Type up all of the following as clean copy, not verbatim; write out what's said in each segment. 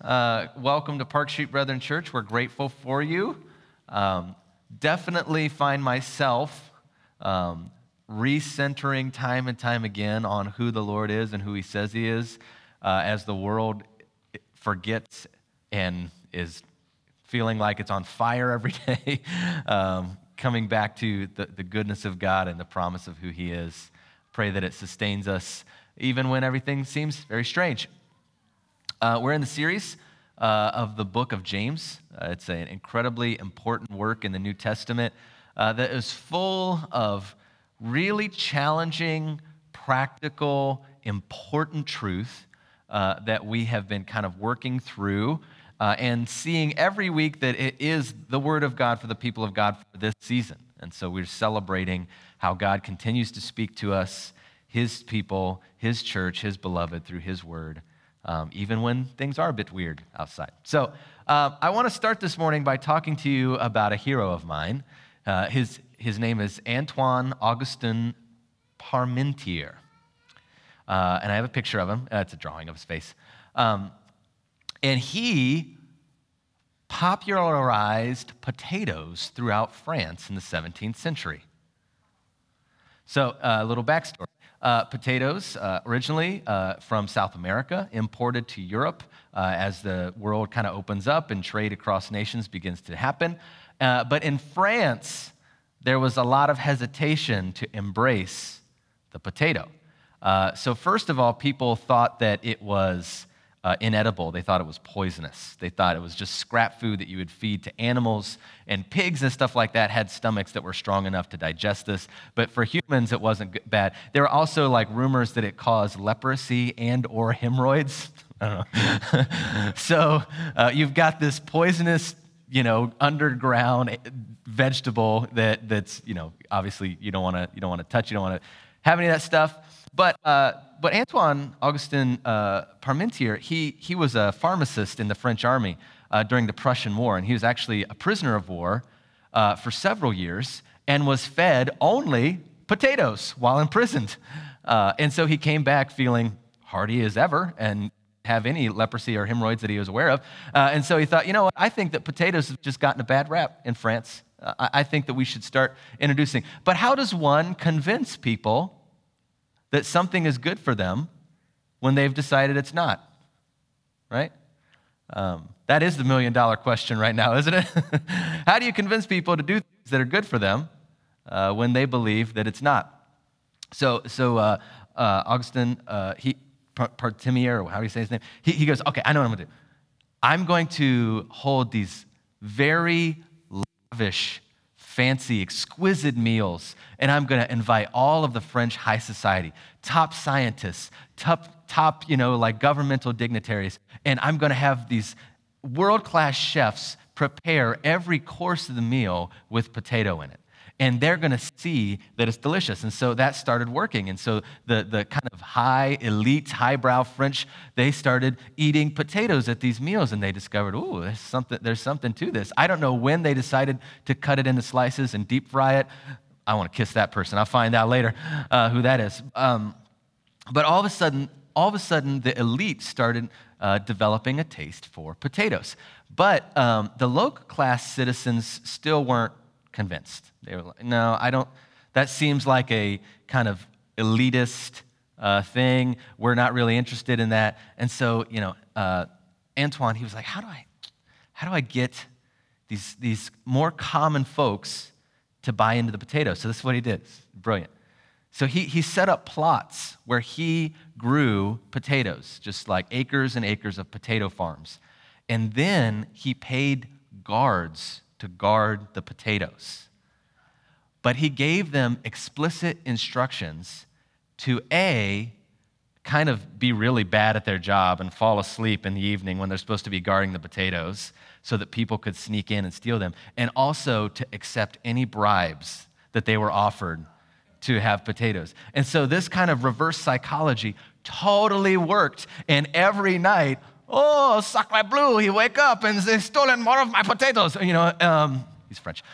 Welcome to Park Street Brethren Church. We're grateful for you. Definitely find myself recentering time and time again on who the Lord is and who He says He is, as the world forgets and is feeling like it's on fire every day, coming back to the goodness of God and the promise of who He is. Pray that it sustains us even when everything seems very strange. We're in the series of the book of James. It's an incredibly important work in the New Testament that is full of really challenging, practical, important truth that we have been kind of working through and seeing every week that it is the Word of God for the people of God for this season. And so we're celebrating how God continues to speak to us, His people, His church, His beloved through His Word. Even when things are a bit weird outside. So I want to start this morning by talking to you about a hero of mine. His name is Antoine Augustin Parmentier. And I have a picture of him. It's a drawing of his face. And he popularized potatoes throughout France in the 17th century. So a little backstory. Potatoes, originally from South America, imported to Europe as the world kind of opens up and trade across nations begins to happen. But in France, there was a lot of hesitation to embrace the potato. So first of all, people thought that it was inedible. They thought it was poisonous. They thought it was just scrap food that you would feed to animals, and pigs and stuff like that had stomachs that were strong enough to digest this. But for humans, it wasn't bad. There were also like rumors that it caused leprosy and or hemorrhoids. I don't know. So you've got this poisonous, underground vegetable that's, obviously you don't want to touch, you don't want to have any of that stuff. But Antoine Augustin Parmentier, he was a pharmacist in the French army during the Prussian War, and he was actually a prisoner of war for several years and was fed only potatoes while imprisoned. And so he came back feeling hearty as ever and have any leprosy or hemorrhoids that he was aware of. And so he thought, you know what, I think that potatoes have just gotten a bad rap in France. I think that we should start introducing. But how does one convince people that something is good for them when they've decided it's not, right? That is the million-dollar question right now, isn't it? How do you convince people to do things that are good for them when they believe that it's not? So Augustin, Parmentier, or how do you say his name? He goes, okay, I know what I'm going to do. I'm going to hold these very lavish, fancy, exquisite meals, and I'm going to invite all of the French high society, top scientists, top governmental dignitaries, and I'm going to have these world-class chefs prepare every course of the meal with potato in it. And they're going to see that it's delicious. And so that started working. And so the kind of high, elite, highbrow French, they started eating potatoes at these meals. And they discovered, ooh, there's something to this. I don't know when they decided to cut it into slices and deep fry it. I want to kiss that person. I'll find out later who that is. But all of a sudden, the elite started developing a taste for potatoes. But the local class citizens still weren't convinced. They were like, no, I don't, that seems like a kind of elitist thing. We're not really interested in that. And so, Antoine, he was like, how do I get these more common folks to buy into the potato? So this is what he did. It's brilliant. So he set up plots where he grew potatoes, just like acres and acres of potato farms. And then he paid guards to guard the potatoes. But he gave them explicit instructions to kind of be really bad at their job and fall asleep in the evening when they're supposed to be guarding the potatoes so that people could sneak in and steal them, and also to accept any bribes that they were offered to have potatoes. And so this kind of reverse psychology totally worked, and every night, oh, sacre bleu, he wake up and they've stolen more of my potatoes. He's French.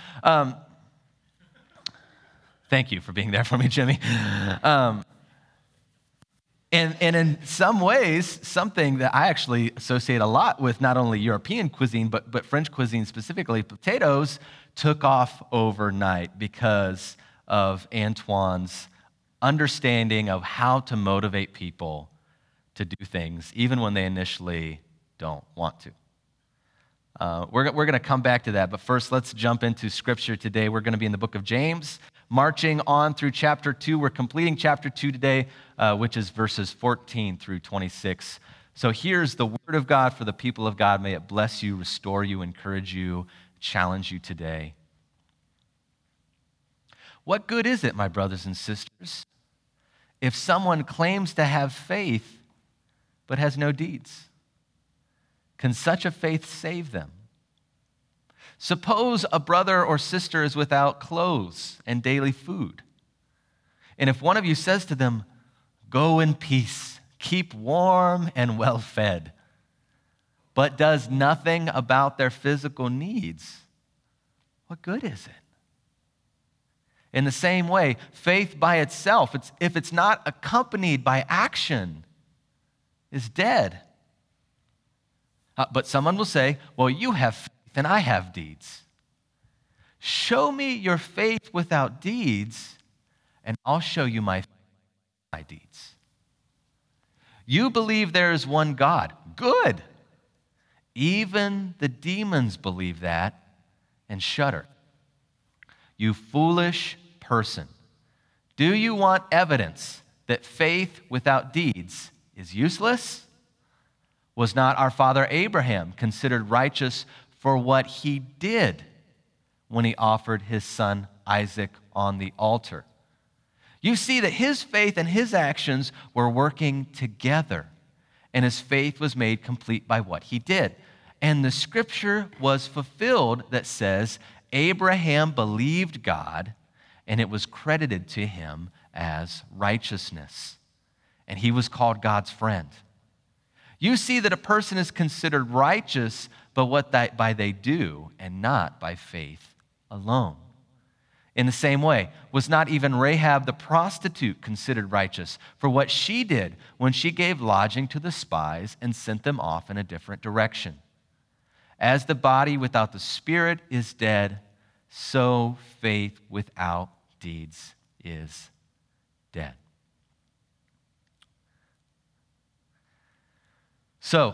Thank you for being there for me, Jimmy. And in some ways, something that I actually associate a lot with not only European cuisine, but French cuisine specifically, potatoes took off overnight because of Antoine's understanding of how to motivate people to do things, even when they initially don't want to. We're going to come back to that, but first let's jump into Scripture today. We're going to be in the book of James, marching on through chapter 2. We're completing chapter 2 today, which is verses 14 through 26. So here's the word of God for the people of God. May it bless you, restore you, encourage you, challenge you today. What good is it, my brothers and sisters, if someone claims to have faith but has no deeds? Can such a faith save them? Suppose a brother or sister is without clothes and daily food. And if one of you says to them, "Go in peace, keep warm and well fed," but does nothing about their physical needs, what good is it? In the same way, faith by itself, if it's not accompanied by action, is dead. But someone will say, "Well, you have faith and I have deeds. Show me your faith without deeds, and I'll show you my deeds. You believe there is one God. Good. Even the demons believe that and shudder. You foolish person. Do you want evidence that faith without deeds is useless? Was not our father Abraham considered righteous for what he did when he offered his son Isaac on the altar? You see that his faith and his actions were working together, and his faith was made complete by what he did. And the scripture was fulfilled that says, Abraham believed God, and it was credited to him as righteousness. And he was called God's friend. You see that a person is considered righteous by what they do, and not by faith alone. In the same way, was not even Rahab the prostitute considered righteous for what she did when she gave lodging to the spies and sent them off in a different direction? As the body without the spirit is dead, so faith without deeds is dead. So,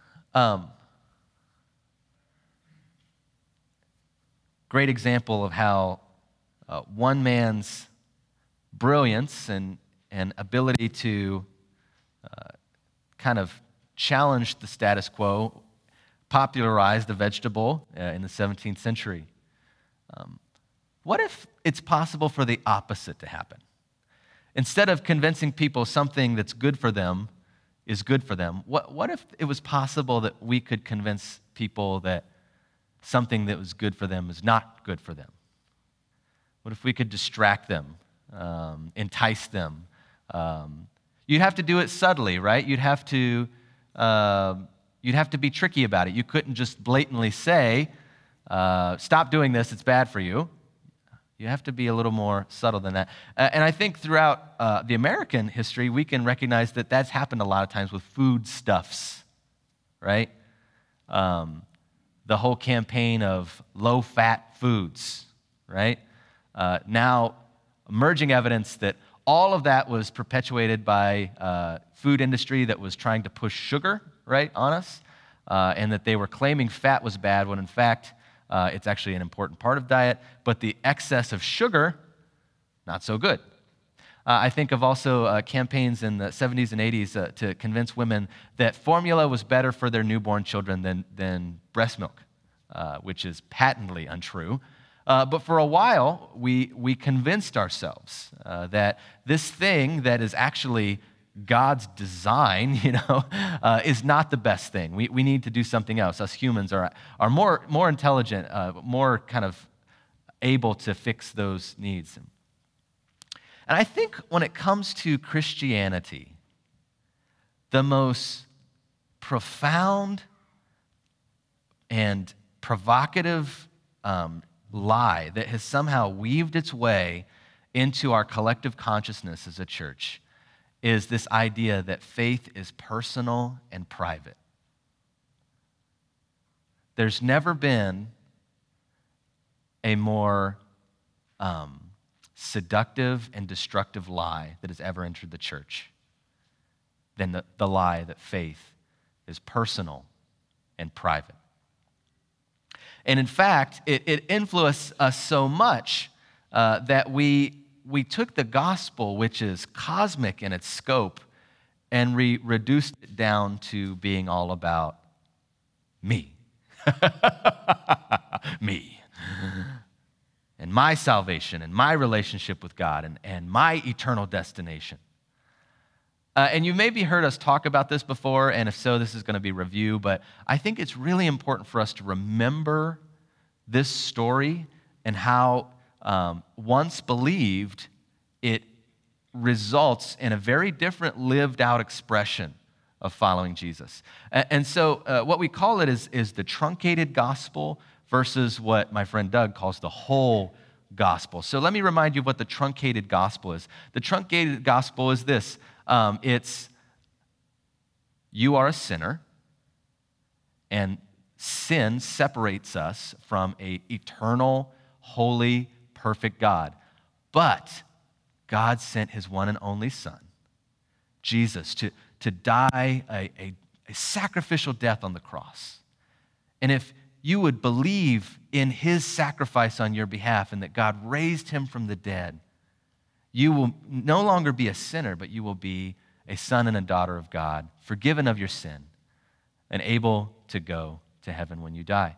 great example of how one man's brilliance and ability to kind of challenge the status quo popularized the vegetable in the 17th century. What if it's possible for the opposite to happen? Instead of convincing people something that's good for them is good for them, what if it was possible that we could convince people that something that was good for them is not good for them? What if we could distract them, entice them? You'd have to do it subtly, right? You'd have to be tricky about it. You couldn't just blatantly say, stop doing this, it's bad for you. You have to be a little more subtle than that. And I think throughout the American history, we can recognize that that's happened a lot of times with foodstuffs, right? The whole campaign of low-fat foods, right? Now, emerging evidence that all of that was perpetuated by food industry that was trying to push sugar, right, on us, and that they were claiming fat was bad when in fact it's actually an important part of diet, but the excess of sugar, not so good. I think of also campaigns in the 70s and 80s to convince women that formula was better for their newborn children than breast milk, which is patently untrue. But for a while, we convinced ourselves that this thing that is actually God's design, is not the best thing. We need to do something else. Us humans are more intelligent, more kind of able to fix those needs. And I think when it comes to Christianity, the most profound and provocative lie that has somehow weaved its way into our collective consciousness as a church is this idea that faith is personal and private. There's never been a more seductive and destructive lie that has ever entered the church than the lie that faith is personal and private. And in fact, it influenced us so much that we took the gospel, which is cosmic in its scope, and we reduced it down to being all about me. Me. And my salvation and my relationship with God and my eternal destination. And you maybe heard us talk about this before, and if so, this is going to be review, but I think it's really important for us to remember this story and how once believed, it results in a very different lived out expression of following Jesus. And so what we call it is the truncated gospel versus what my friend Doug calls the whole gospel. So let me remind you of what the truncated gospel is. The truncated gospel is this. It's you are a sinner, and sin separates us from an eternal, holy, perfect God. But God sent his one and only Son, Jesus, to die a sacrificial death on the cross. And if you would believe in his sacrifice on your behalf and that God raised him from the dead, you will no longer be a sinner, but you will be a son and a daughter of God, forgiven of your sin, and able to go to heaven when you die.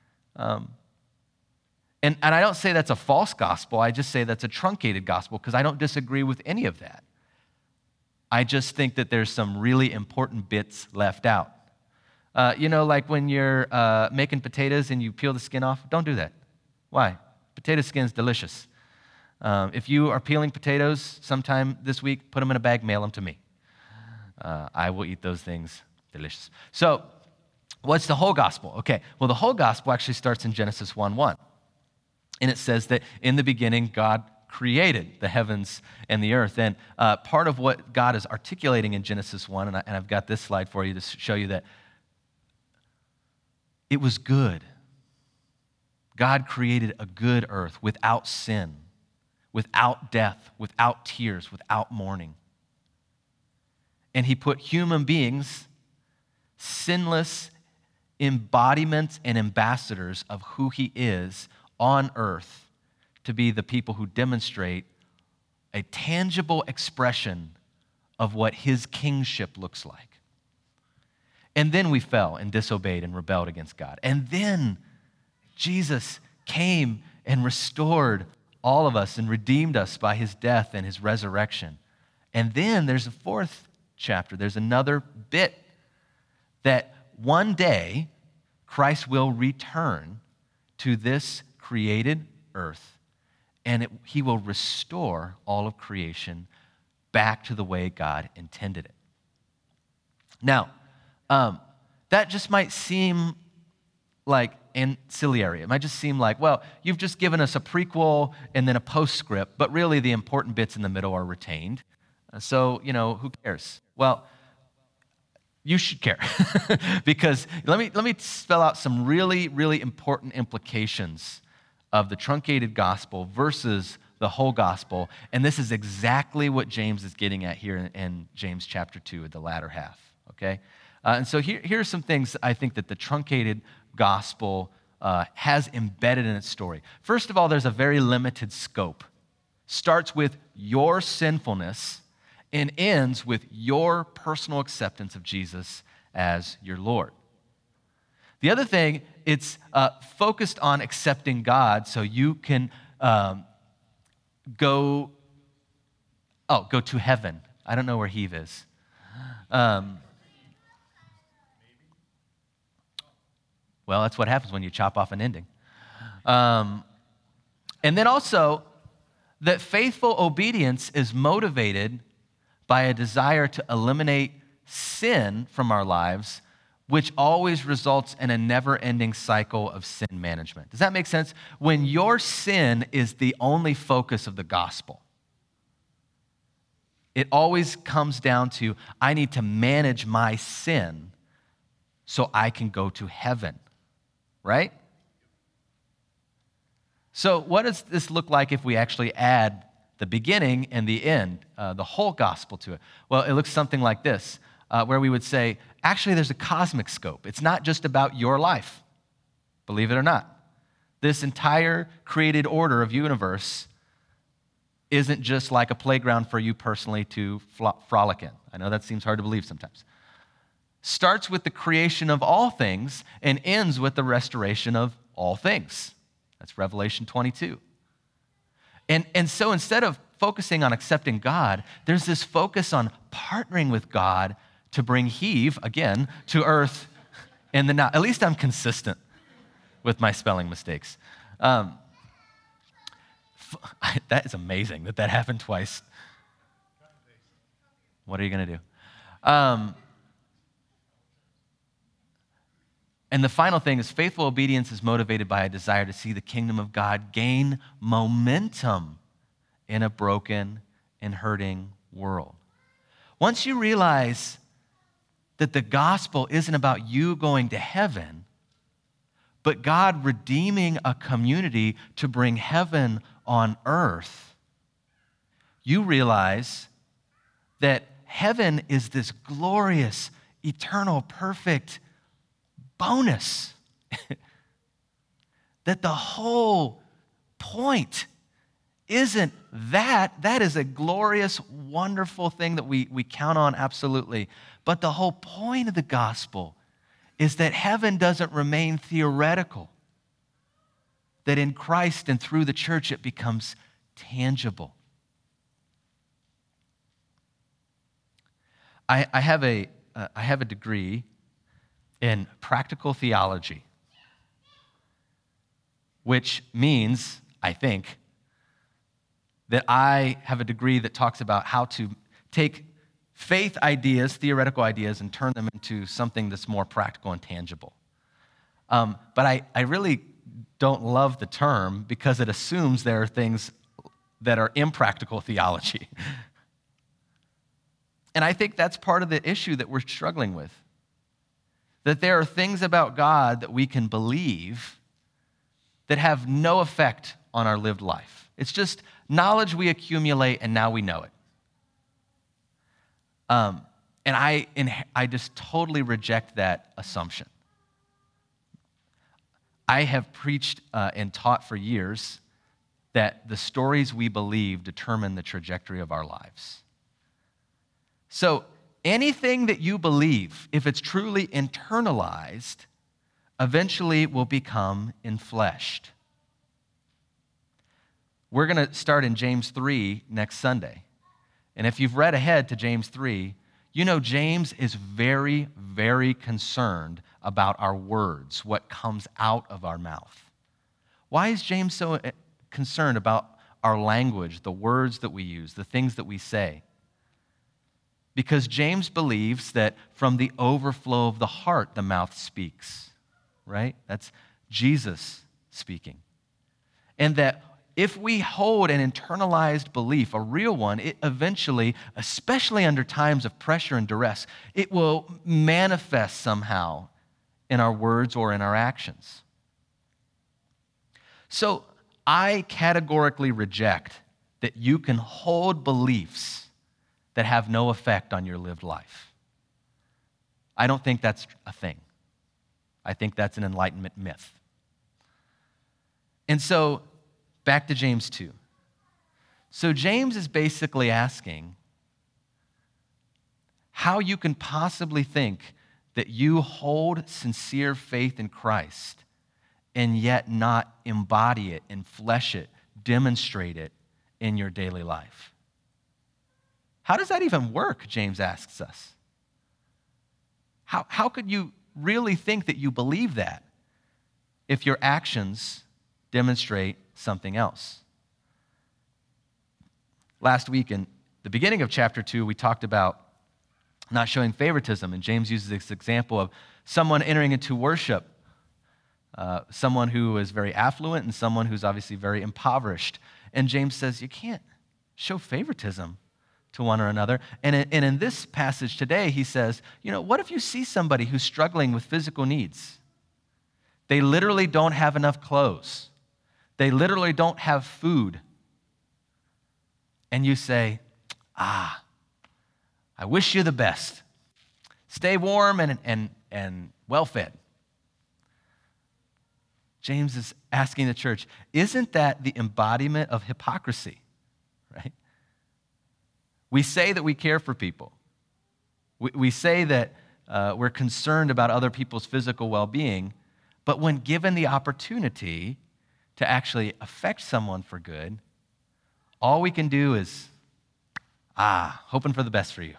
And I don't say that's a false gospel. I just say that's a truncated gospel because I don't disagree with any of that. I just think that there's some really important bits left out. Like when you're making potatoes and you peel the skin off, don't do that. Why? Potato skin's delicious. If you are peeling potatoes sometime this week, put them in a bag, mail them to me. I will eat those things. Delicious. So, what's the whole gospel? Okay, well, the whole gospel actually starts in Genesis 1:1. And it says that in the beginning, God created the heavens and the earth. And part of what God is articulating in Genesis 1, and I've got this slide for you to show you that it was good. God created a good earth without sin, without death, without tears, without mourning. And he put human beings, sinless embodiments and ambassadors of who he is on earth to be the people who demonstrate a tangible expression of what his kingship looks like. And then we fell and disobeyed and rebelled against God. And then Jesus came and restored all of us and redeemed us by his death and his resurrection. And then there's a fourth chapter. There's another bit that one day Christ will return to this created earth, and he will restore all of creation back to the way God intended it. Now, that just might seem like ancillary. It might just seem like, well, you've just given us a prequel and then a postscript, but really the important bits in the middle are retained. So, who cares? Well, you should care because let me spell out some really, really important implications of the truncated gospel versus the whole gospel. And this is exactly what James is getting at here in James chapter 2, the latter half, okay? And so here are some things I think that the truncated gospel has embedded in its story. First of all, there's a very limited scope. Starts with your sinfulness and ends with your personal acceptance of Jesus as your Lord. The other thing, it's focused on accepting God so you can go to heaven. I don't know where Heave is. Well, that's what happens when you chop off an ending. And then also, that faithful obedience is motivated by a desire to eliminate sin from our lives, which always results in a never-ending cycle of sin management. Does that make sense? When your sin is the only focus of the gospel, It always comes down to, I need to manage my sin so I can go to heaven, right? So what does this look like if we actually add the beginning and the end, the whole gospel to it? Well, it looks something like this, where we would say, actually, there's a cosmic scope. It's not just about your life, believe it or not. This entire created order of universe isn't just like a playground for you personally to frolic in. I know that seems hard to believe sometimes. Starts with the creation of all things and ends with the restoration of all things. That's Revelation 22. And so instead of focusing on accepting God, there's this focus on partnering with God to bring Heave, again, to earth in the now. At least I'm consistent with my spelling mistakes. That is amazing that happened twice. What are you going to do? And the final thing is faithful obedience is motivated by a desire to see the kingdom of God gain momentum in a broken and hurting world. Once you realize that the gospel isn't about you going to heaven, but God redeeming a community to bring heaven on earth, you realize that heaven is this glorious, eternal, perfect bonus. That the whole point isn't that. That is a glorious, wonderful thing that we count on, absolutely. But the whole point of the gospel is that heaven doesn't remain theoretical. That in Christ and through the church it becomes tangible. I have a degree in practical theology, which means, I think, that I have a degree that talks about how to take faith ideas, theoretical ideas, and turn them into something that's more practical and tangible. But I really don't love the term because it assumes there are things that are impractical theology. And I think that's part of the issue that we're struggling with. That there are things about God that we can believe that have no effect on our lived life. It's just knowledge we accumulate and now we know it. And I just totally reject that assumption. I have preached and taught for years that the stories we believe determine the trajectory of our lives. So anything that you believe, if it's truly internalized, eventually will become enfleshed. We're going to start in James 3 next Sunday. And if you've read ahead to James 3, you know James is very, very concerned about our words, what comes out of our mouth. Why is James so concerned about our language, the words that we use, the things that we say? Because James believes that from the overflow of the heart, the mouth speaks, right? That's Jesus speaking. And that if we hold an internalized belief, a real one, it eventually, especially under times of pressure and duress, it will manifest somehow in our words or in our actions. So I categorically reject that you can hold beliefs that have no effect on your lived life. I don't think that's a thing. I think that's an Enlightenment myth. And so, back to James 2. So James is basically asking how you can possibly think that you hold sincere faith in Christ and yet not embody it, enflesh it, demonstrate it in your daily life. How does that even work, James asks us? How could you really think that you believe that if your actions demonstrate something else? Last week in the beginning of chapter 2, we talked about not showing favoritism, and James uses this example of someone entering into worship, someone who is very affluent and someone who's obviously very impoverished. And James says, you can't show favoritism to one another. And in this passage today, he says, what if you see somebody who's struggling with physical needs? They literally don't have enough clothes. They literally don't have food. And you say, I wish you the best. Stay warm and well-fed. James is asking the church, isn't that the embodiment of hypocrisy, right? We say that we care for people. We say that we're concerned about other people's physical well-being, but when given the opportunity to actually affect someone for good, all we can do is, hoping for the best for you.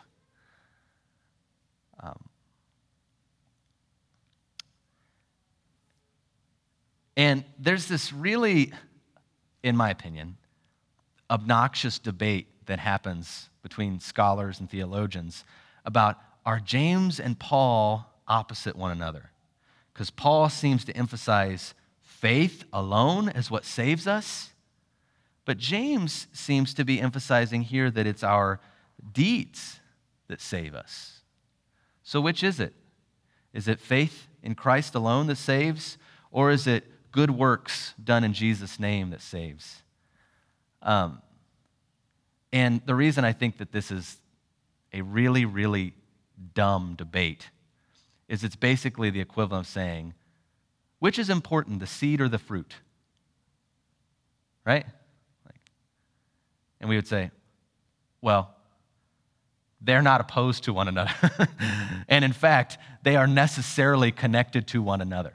And there's this really, in my opinion, obnoxious debate that happens between scholars and theologians about, are James and Paul opposite one another? Because Paul seems to emphasize faith alone as what saves us, but James seems to be emphasizing here that it's our deeds that save us. So which is it? Is it faith in Christ alone that saves, or is it good works done in Jesus' name that saves? And the reason I think that this is a really, really dumb debate is it's basically the equivalent of saying, which is important, the seed or the fruit? Right? And we would say, well, they're not opposed to one another. And in fact, they are necessarily connected to one another.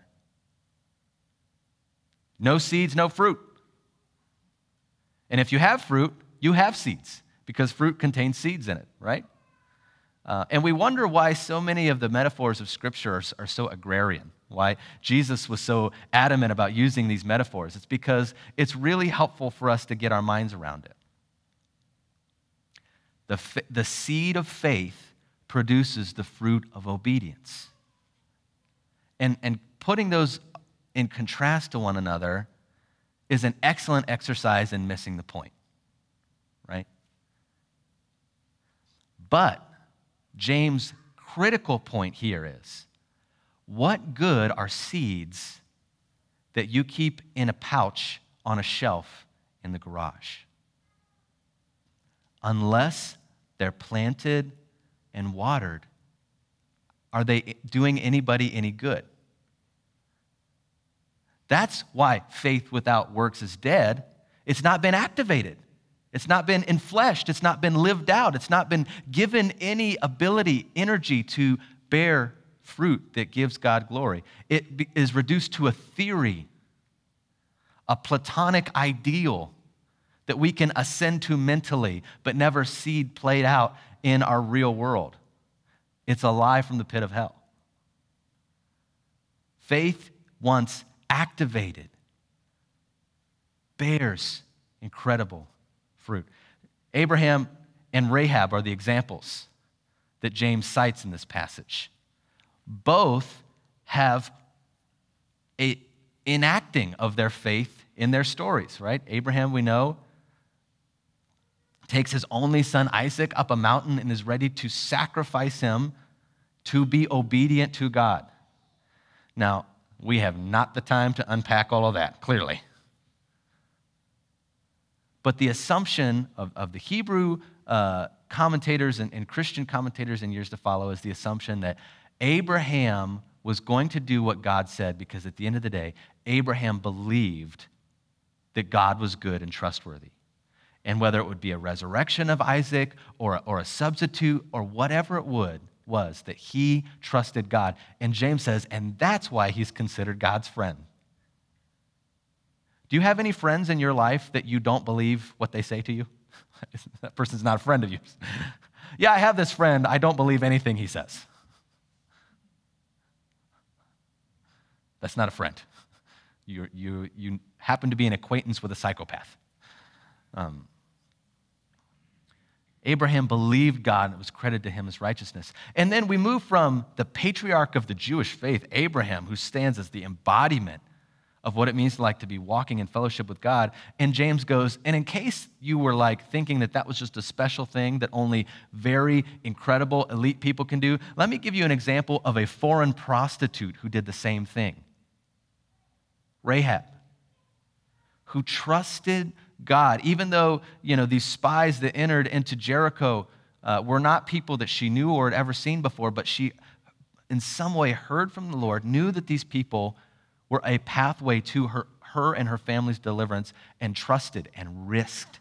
No seeds, no fruit. And if you have fruit, you have seeds, because fruit contains seeds in it, right? And we wonder why so many of the metaphors of Scripture are so agrarian, why Jesus was so adamant about using these metaphors. It's because it's really helpful for us to get our minds around it. The seed of faith produces the fruit of obedience. And putting those in contrast to one another is an excellent exercise in missing the point, right? But James' critical point here is, what good are seeds that you keep in a pouch on a shelf in the garage, unless they're planted and watered? Are they doing anybody any good? That's why faith without works is dead. It's not been activated. It's not been enfleshed. It's not been lived out. It's not been given any ability, energy to bear fruit that gives God glory. It is reduced to a theory, a Platonic ideal that we can ascend to mentally, but never see played out in our real world. It's a lie from the pit of hell. Faith, once activated, bears incredible fruit. Abraham and Rahab are the examples that James cites in this passage. Both have an enacting of their faith in their stories, right? Abraham, we know, takes his only son Isaac up a mountain and is ready to sacrifice him to be obedient to God. Now, we have not the time to unpack all of that, clearly. But the assumption of the Hebrew commentators and Christian commentators in years to follow is the assumption that Abraham was going to do what God said, because at the end of the day, Abraham believed that God was good and trustworthy. And whether it would be a resurrection of Isaac or a substitute or whatever it was, that he trusted God. And James says, and that's why he's considered God's friend. Do you have any friends in your life that you don't believe what they say to you? That person's not a friend of yours. Yeah, I have this friend. I don't believe anything he says. That's not a friend. You happen to be an acquaintance with a psychopath. Abraham believed God, and it was credited to him as righteousness. And then we move from the patriarch of the Jewish faith, Abraham, who stands as the embodiment of what it means to be walking in fellowship with God. And James goes, and in case you were thinking that was just a special thing that only very incredible elite people can do, let me give you an example of a foreign prostitute who did the same thing. Rahab, who trusted God, even though, these spies that entered into Jericho were not people that she knew or had ever seen before, but she in some way heard from the Lord, knew that these people were a pathway to her and her family's deliverance, and trusted and risked.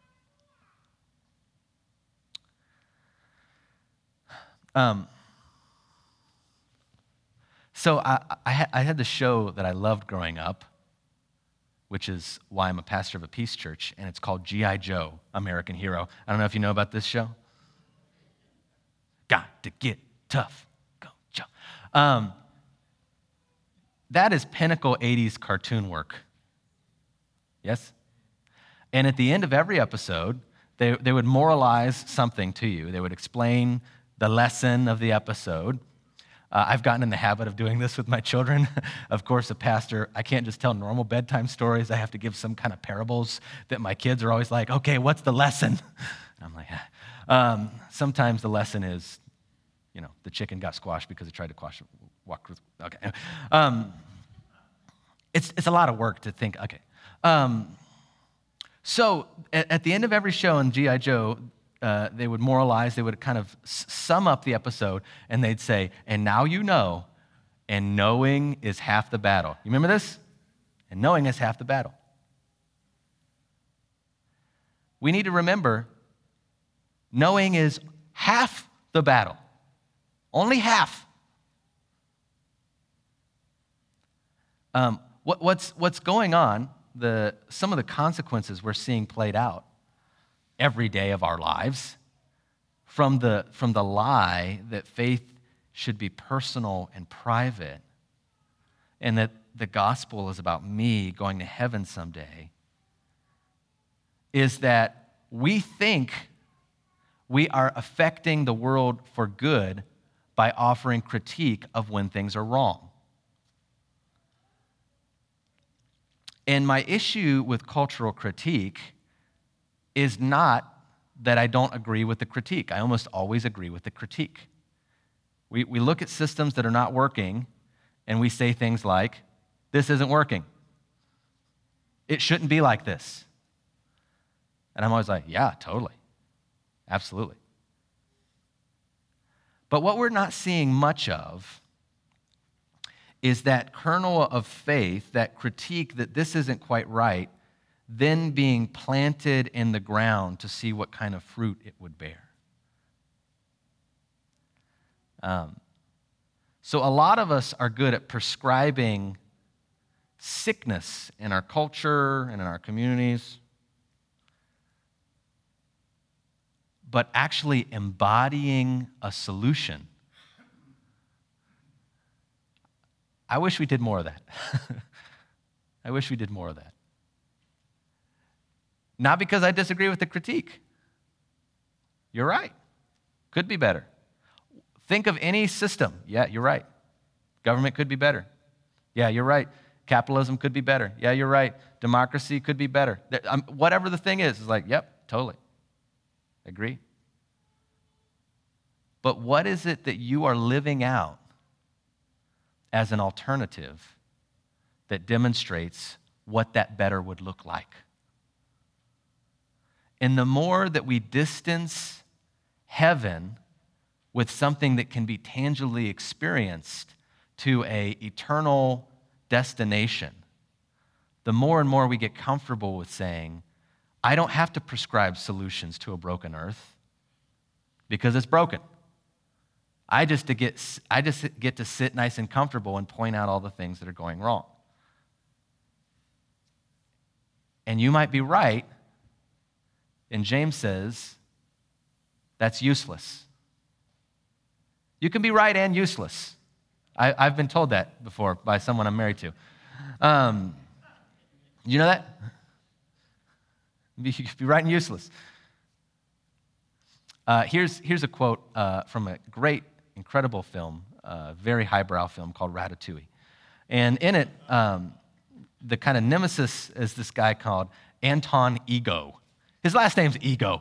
So I had this show that I loved growing up, which is why I'm a pastor of a Peace Church, and it's called G.I. Joe, American Hero. I don't know if you know about this show. Got to get tough. Go, Joe. That is pinnacle 80s cartoon work. Yes? And at the end of every episode, they would moralize something to you. They would explain the lesson of the episode. I've gotten in the habit of doing this with my children. Of course, a pastor, I can't just tell normal bedtime stories. I have to give some kind of parables that my kids are always like, okay, what's the lesson? And I'm like, sometimes the lesson is, the chicken got squashed because it tried to walk. Okay. It's a lot of work to think, okay. So at the end of every show in G.I. Joe, they would moralize, they would kind of sum up the episode, and they'd say, and now you know, and knowing is half the battle. You remember this? And knowing is half the battle. We need to remember, knowing is half the battle. Only half. What's going on, some of the consequences we're seeing played out every day of our lives from the lie that faith should be personal and private, and that the gospel is about me going to heaven someday, is that we think we are affecting the world for good by offering critique of when things are wrong. And my issue with cultural critique is not that I don't agree with the critique. I almost always agree with the critique. We look at systems that are not working, and we say things like, this isn't working. It shouldn't be like this. And I'm always like, yeah, totally. Absolutely. But what we're not seeing much of is that kernel of faith, that critique that this isn't quite right, then being planted in the ground to see what kind of fruit it would bear. So a lot of us are good at prescribing sickness in our culture and in our communities, but actually embodying a solution. I wish we did more of that. I wish we did more of that. Not because I disagree with the critique. You're right. Could be better. Think of any system. Yeah, you're right. Government could be better. Yeah, you're right. Capitalism could be better. Yeah, you're right. Democracy could be better. Whatever the thing is like, yep, totally. Agree. But what is it that you are living out as an alternative that demonstrates what that better would look like? And the more that we distance heaven with something that can be tangibly experienced to an eternal destination, the more and more we get comfortable with saying, I don't have to prescribe solutions to a broken earth because it's broken. I just get to sit nice and comfortable and point out all the things that are going wrong. And you might be right, and James says that's useless. You can be right and useless. I've been told that before by someone I'm married to. You know that? You can be right and useless. Here's a quote from a great, incredible film, very highbrow film called Ratatouille. And in it, the kind of nemesis is this guy called Anton Ego. His last name's Ego.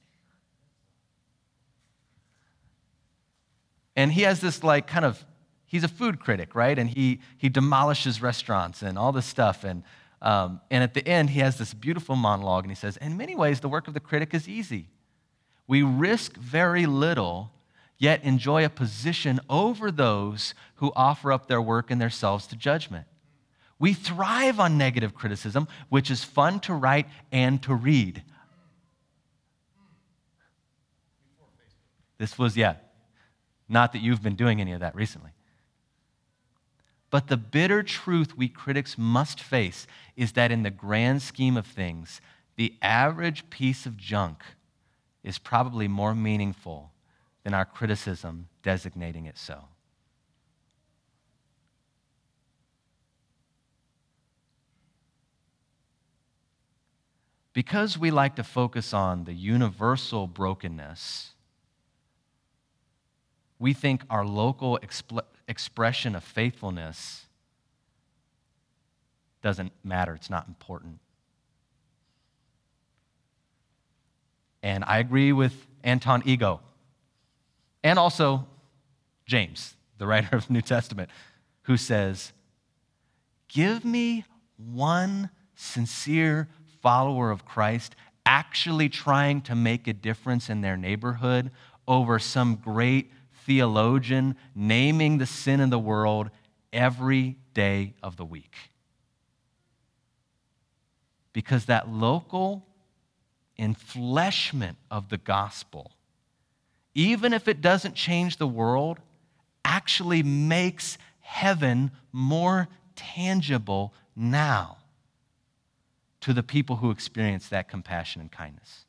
And he has this he's a food critic, right? And he demolishes restaurants and all this stuff. And at the end, he has this beautiful monologue, and he says, in many ways, the work of the critic is easy. We risk very little, yet enjoy a position over those who offer up their work and themselves to judgment. We thrive on negative criticism, which is fun to write and to read. This was, not that you've been doing any of that recently. But the bitter truth we critics must face is that in the grand scheme of things, the average piece of junk is probably more meaningful than our criticism designating it so. Because we like to focus on the universal brokenness, we think our local expression of faithfulness doesn't matter, it's not important. And I agree with Anton Ego, and also James, the writer of the New Testament, who says, give me one sincere follower of Christ actually trying to make a difference in their neighborhood over some great theologian naming the sin in the world every day of the week. Because that local enfleshment of the gospel, even if it doesn't change the world, actually makes heaven more tangible now to the people who experience that compassion and kindness.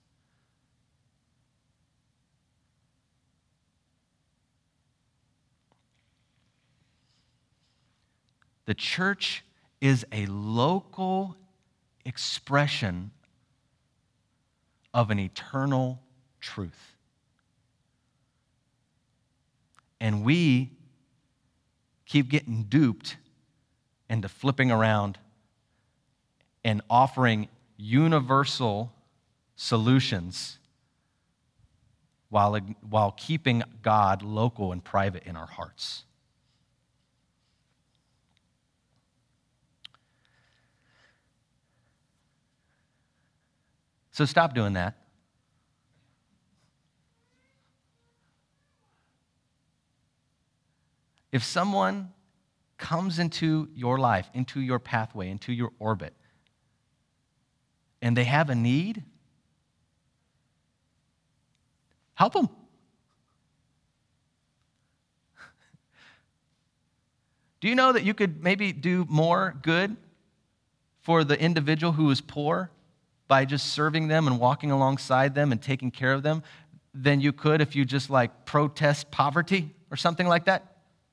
The church is a local expression of an eternal truth. And we keep getting duped into flipping around and offering universal solutions while keeping God local and private in our hearts. So stop doing that. If someone comes into your life, into your pathway, into your orbit, and they have a need, help them. Do you know that you could maybe do more good for the individual who is poor by just serving them and walking alongside them and taking care of them than you could if you just protest poverty or something like that?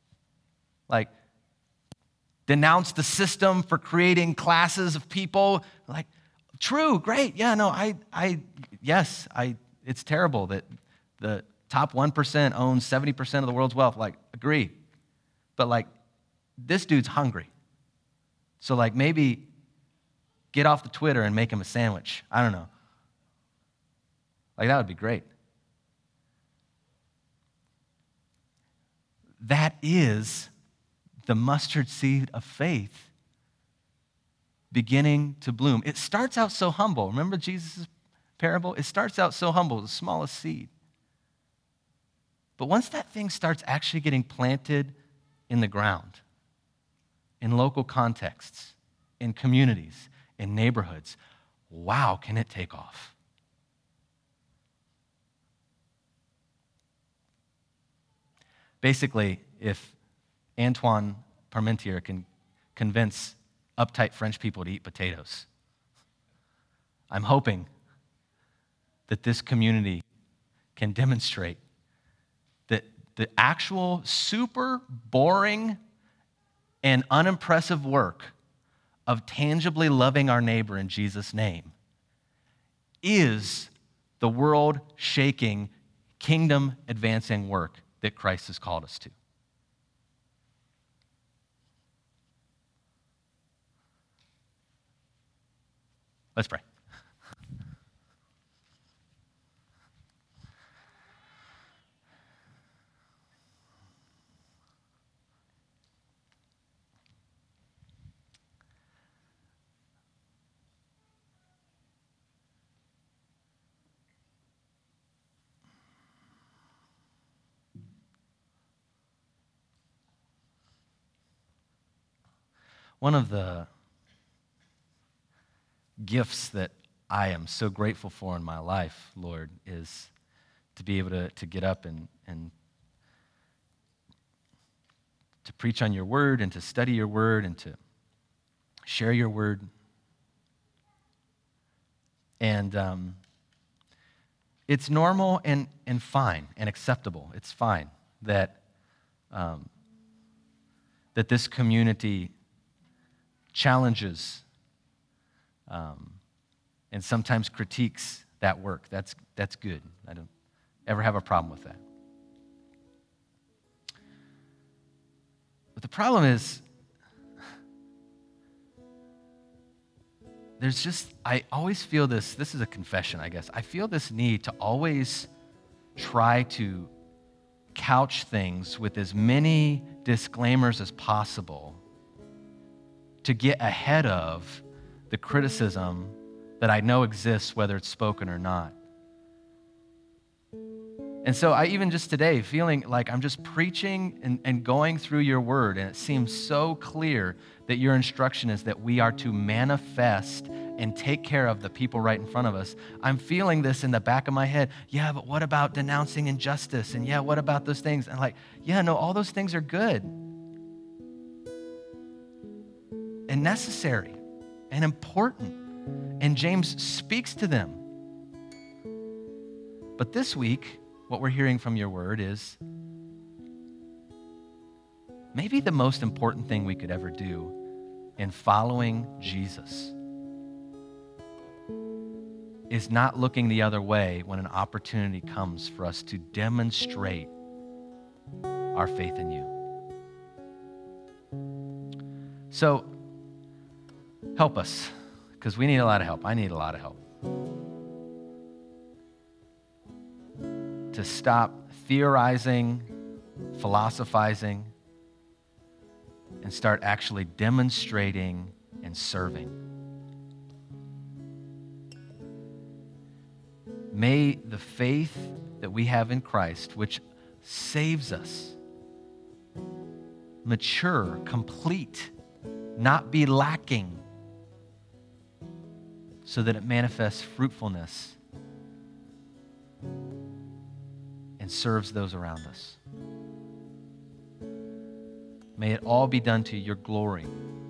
Denounce the system for creating classes of people. True, great, yeah, no, yes, it's terrible that the top 1% owns 70% of the world's wealth. Agree. But this dude's hungry. So maybe get off the Twitter and make him a sandwich. I don't know. That would be great. That is the mustard seed of faith beginning to bloom. It starts out so humble. Remember Jesus' parable? It starts out so humble, the smallest seed. But once that thing starts actually getting planted in the ground, in local contexts, in communities, in neighborhoods, wow, can it take off? Basically, if Antoine Parmentier can convince uptight French people to eat potatoes, I'm hoping that this community can demonstrate that the actual super boring and unimpressive work of tangibly loving our neighbor in Jesus' name is the world-shaking, kingdom-advancing work that Christ has called us to. Let's pray. One of the gifts that I am so grateful for in my life, Lord, is to be able to get up and to preach on your word and to study your word and to share your word. And it's normal and fine and acceptable. It's fine that this community challenges and sometimes critiques that work. That's good. I don't ever have a problem with that. But the problem is, I always feel this is a confession, I guess. I feel this need to always try to couch things with as many disclaimers as possible to get ahead of the criticism that I know exists, whether it's spoken or not. And so I even just today, feeling like I'm just preaching and going through your word, and it seems so clear that your instruction is that we are to manifest and take care of the people right in front of us. I'm feeling this in the back of my head. Yeah, but what about denouncing injustice? And yeah, what about those things? And all those things are good and necessary and important. And James speaks to them. But this week, what we're hearing from your word is maybe the most important thing we could ever do in following Jesus is not looking the other way when an opportunity comes for us to demonstrate our faith in you. So, help us, because we need a lot of help. I need a lot of help. To stop theorizing, philosophizing, and start actually demonstrating and serving. May the faith that we have in Christ, which saves us, mature, complete, not be lacking, so that it manifests fruitfulness and serves those around us. May it all be done to your glory.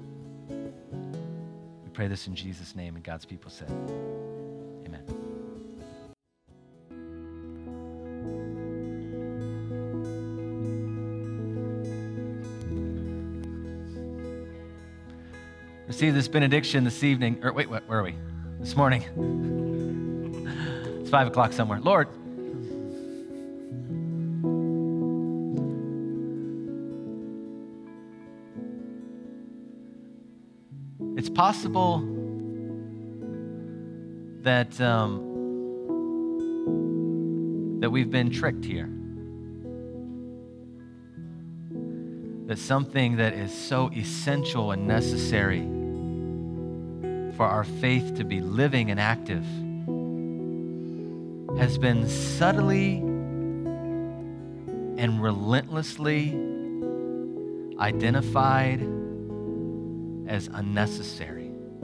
We pray this in Jesus' name, and God's people said, amen. Receive this benediction this evening, where are we? This morning. It's 5 o'clock somewhere. Lord, it's possible that we've been tricked here. That something that is so essential and necessary for our faith to be living and active has been subtly and relentlessly identified as unnecessary.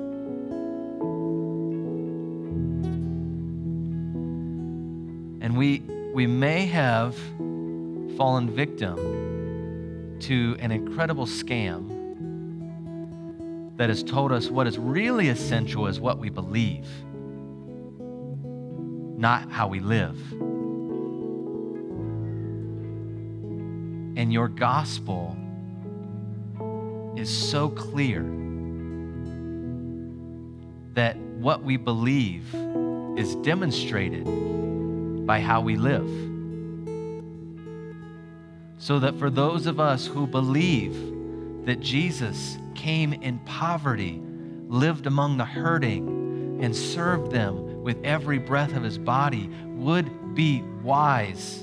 And we may have fallen victim to an incredible scam that has told us what is really essential is what we believe, not how we live. And your gospel is so clear that what we believe is demonstrated by how we live. So that for those of us who believe that Jesus came in poverty, lived among the hurting, and served them with every breath of his body would be wise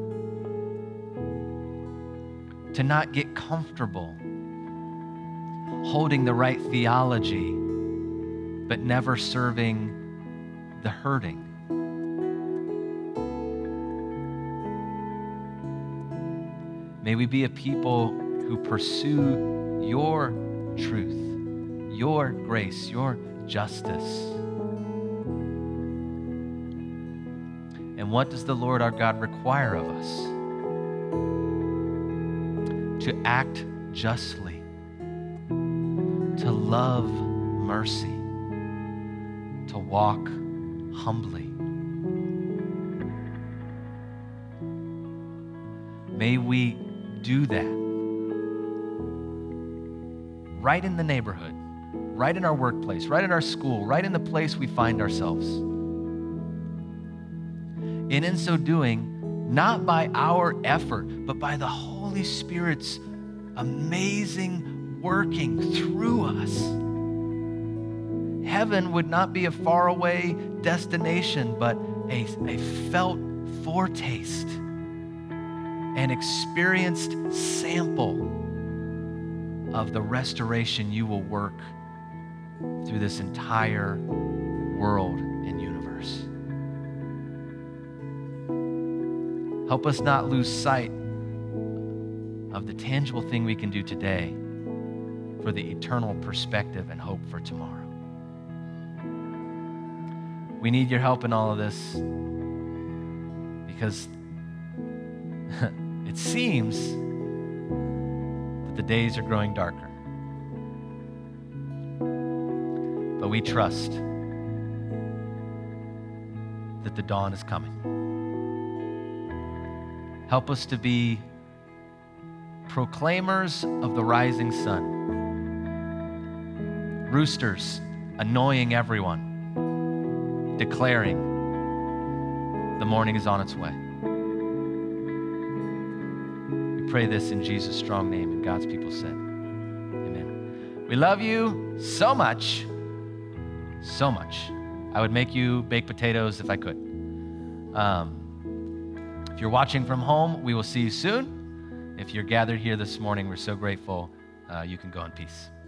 to not get comfortable holding the right theology, but never serving the hurting. May we be a people who pursue your truth, your grace, your justice. And what does the Lord our God require of us? To act justly, to love mercy, to walk humbly. May we do that right in the neighborhood, right in our workplace, right in our school, right in the place we find ourselves. And in so doing, not by our effort, but by the Holy Spirit's amazing working through us, heaven would not be a faraway destination, but a felt foretaste, an experienced sample of the restoration you will work through this entire world and universe. Help us not lose sight of the tangible thing we can do today for the eternal perspective and hope for tomorrow. We need your help in all of this because it seems that the days are growing darker. But we trust that the dawn is coming. Help us to be proclaimers of the rising sun, roosters annoying everyone, declaring the morning is on its way. We pray this in Jesus' strong name, and God's people said, amen. We love you so much, so much. I would make you baked potatoes if I could. If you're watching from home, we will see you soon. If you're gathered here this morning, we're so grateful. You can go in peace.